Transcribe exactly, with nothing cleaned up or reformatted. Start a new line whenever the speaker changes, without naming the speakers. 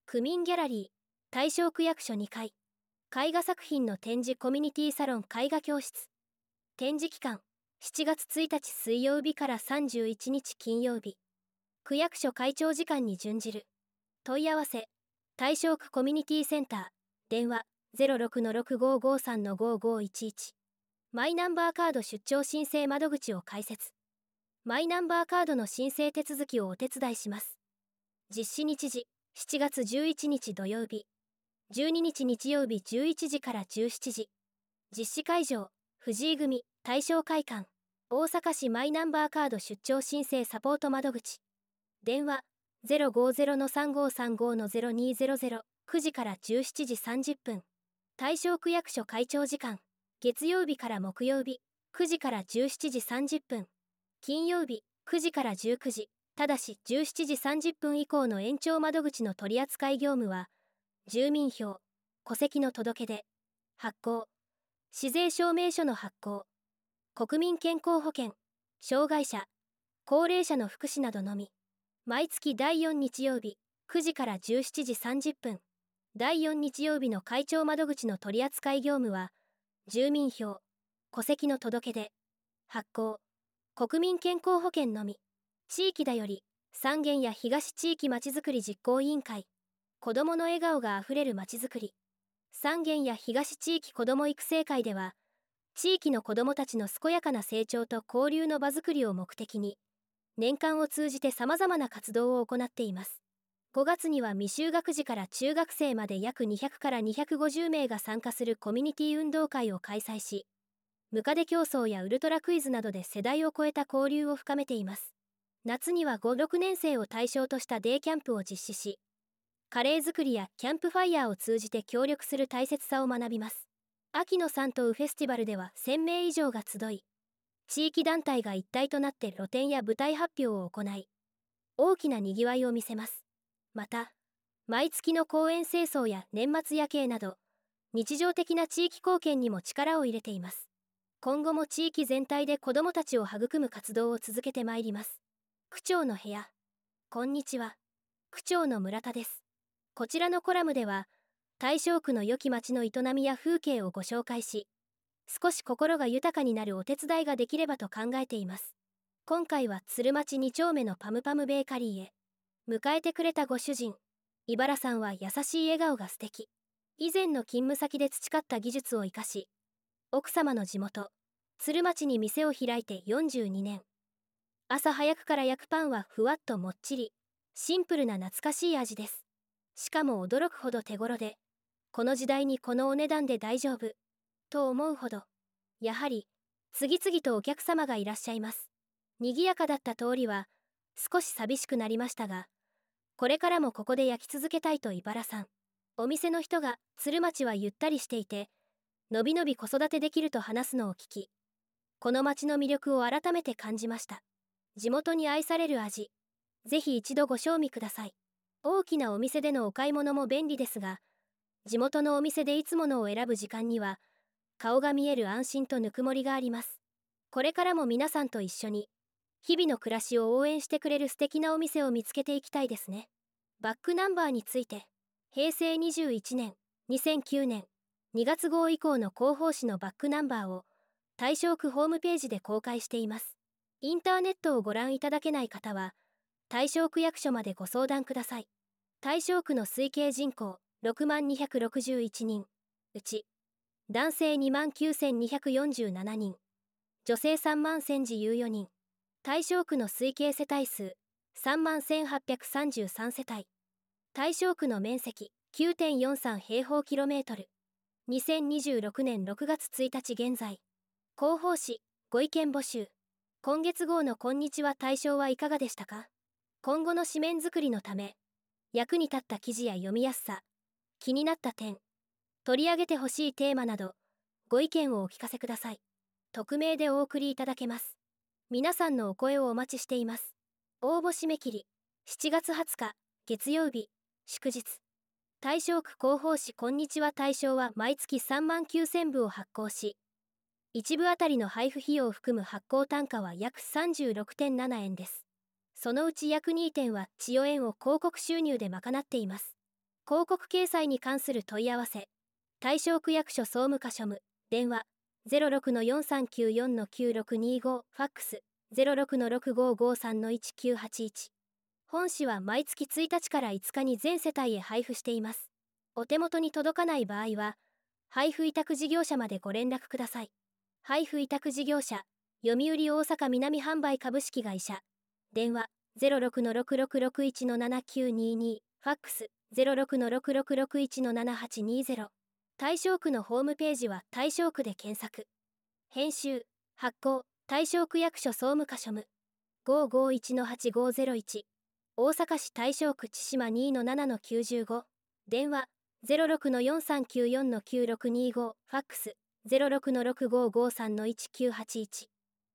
区民ギャラリー、大正区役所にかい、絵画作品の展示コミュニティサロン絵画教室。展示期間、しちがつついたち水曜日からさんじゅういちにち金曜日。区役所会長時間に準じる。問い合わせ、大正区コミュニティセンター、電話 ゼロろくのろくごーごーさんのごーごーいちいち。マイナンバーカード出張申請窓口を開設。マイナンバーカードの申請手続きをお手伝いします。実施日時、しちがつじゅういちにち土曜日。じゅうににち日曜日じゅういちじからじゅうしちじ。実施会場、藤井組、大正会館。大阪市マイナンバーカード出張申請サポート窓口。電話 ゼロごーゼロのさんごーさんごーのゼロにーゼロゼロ、くじからじゅうしちじさんじゅっぷん。大正区役所会長時間、月曜日から木曜日、くじからじゅうしちじさんじゅっぷん。金曜日、くじからじゅうくじ、ただしじゅうしちじさんじゅっぷん以降の延長窓口の取扱業務は、住民票、戸籍の届け出、発行、市税証明書の発行、国民健康保険、障害者、高齢者の福祉などのみ。毎月だいよん日曜日、くじからじゅうしちじさんじゅっぷん。だいよん日曜日の会長窓口の取扱業務は、住民票、戸籍の届け出、発行、国民健康保険のみ。地域だより、三軒や東地域まちづくり実行委員会。子どもの笑顔があふれるまちづくり。三軒や東地域子ども育成会では、地域の子どもたちの健やかな成長と交流の場づくりを目的に、年間を通じて様々な活動を行っています。ごがつには未就学児から中学生まで約にひゃくからにひゃくごじゅうめいが参加するコミュニティ運動会を開催し、ムカデ競争やウルトラクイズなどで世代を超えた交流を深めています。夏にはご、ろくねんせいを対象としたデイキャンプを実施し、カレー作りやキャンプファイヤーを通じて協力する大切さを学びます。秋の三島フェスティバルではせんめい以上が集い、地域団体が一体となって露店や舞台発表を行い、大きなにぎわいを見せます。また、毎月の公園清掃や年末夜景など、日常的な地域貢献にも力を入れています。今後も地域全体で子どもたちを育む活動を続けてまいります。区長の部屋。こんにちは。区長の村田です。こちらのコラムでは、大正区の良き町の営みや風景をご紹介し、少し心が豊かになるお手伝いができればと考えています。今回は鶴町に丁目のパムパムベーカリーへ。迎えてくれたご主人、井原さんは優しい笑顔が素敵。以前の勤務先で培った技術を生かし、奥様の地元、鶴町に店を開いてよんじゅうにねん。朝早くから焼くパンはふわっともっちり、シンプルな懐かしい味です。しかも驚くほど手頃で、この時代にこのお値段で大丈夫、と思うほど、やはり、次々とお客様がいらっしゃいます。賑やかだった通りは、少し寂しくなりましたが、これからもここで焼き続けたいと井原さん。お店の人が、鶴町はゆったりしていて、のびのび子育てできると話すのを聞き、この町の魅力を改めて感じました。地元に愛される味、ぜひ一度ご賞味ください。大きなお店でのお買い物も便利ですが、地元のお店でいつものを選ぶ時間には、顔が見える安心とぬくもりがあります。これからも皆さんと一緒に、日々の暮らしを応援してくれる素敵なお店を見つけていきたいですね。バックナンバーについて、へいせいにじゅういちねん、にせんきゅうねん、にがつごう以降の広報誌のバックナンバーを、大正区ホームページで公開しています。インターネットをご覧いただけない方は、大正区役所までご相談ください。大正区の推計人口ろくまんにひゃくろくじゅういちにん、うち、男性にまんきゅうせんにひゃくよんじゅうななにん、女性さんまんせんじゆうよにん、大正区の推計世帯数さんまんせんはっぴゃくさんじゅうさんせたい、大正区の面積 きゅうてんよんさん平方キロメートル、にせんにじゅうろくねんろくがつついたち現在、広報誌、ご意見募集。今月号のこんにちは大正はいかがでしたか？今後の紙面作りのため、役に立った記事や読みやすさ、気になった点、取り上げてほしいテーマなど、ご意見をお聞かせください。匿名でお送りいただけます。皆さんのお声をお待ちしています。応募締め切り、しちがつはつか、月曜日、祝日。大正区広報誌こんにちは大正は毎月さんまんきゅうせんぶを発行し、いちぶあたりの配布費用を含む発行単価は約 さんじゅうろくてんななえんです。そのうち約にてんは千代園を広告収入で賄っています。 広告掲載に関する問い合わせ、対象区役所総務課庶務、電話 ゼロろくのよんさんきゅうよんのきゅうろくにご、ファックス ゼロろくのろくごごさんのいちきゅうはちいち。本誌は毎月ついたちからいつかに全世帯へ配布しています。お手元に届かない場合は、配布委託事業者までご連絡ください。配布委託事業者、読売大阪南販売株式会社、電話 ゼロろくのろくろくろくいちのななきゅうにに、ファックス ゼロろくのろくろくろくいちのななはちにゼロ。対象区のホームページは対象区で検索。編集、発行、対象区役所総務課庶務。ごーごーいちのはちごーゼロいち。大阪市対象区千島 にのななのきゅうご。電話 ゼロろくのよんさんきゅうよんのきゅうろくにご。ファックス ゼロろくのろくごごさんのいちきゅうはちいち。